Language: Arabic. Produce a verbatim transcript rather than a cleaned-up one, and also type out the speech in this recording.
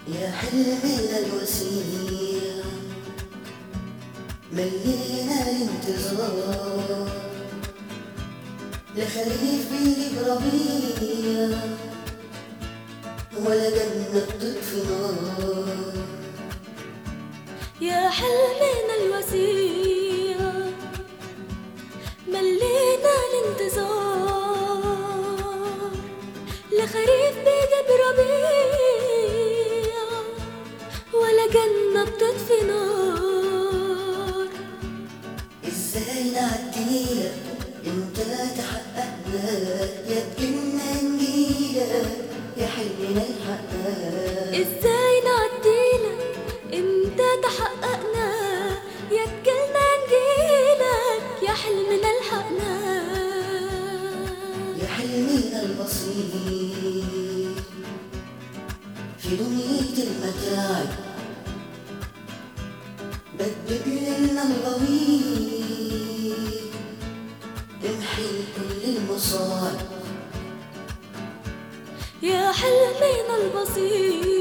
يا حلمنا الوسيع ملينا الانتظار لخريف بيجي بربيع ولا جنة بتطفي نار. يا حلمنا الوسيع ملينا الانتظار لخريف بيجي بربيع ولا جنة بتطفي نار. ازاي نعديلك انت تحققنا يا تجيلنا نجيلك يا حلمنا الحقنا. ازاي نعديلك انت تحققنا يا تجيلنا نجيلك يا حلمنا الحقنا. يا حلمنا البسيط في دنيا المتاعب بدد لنا الغويط امحي كل المصاعب. يا حلمنا البسيط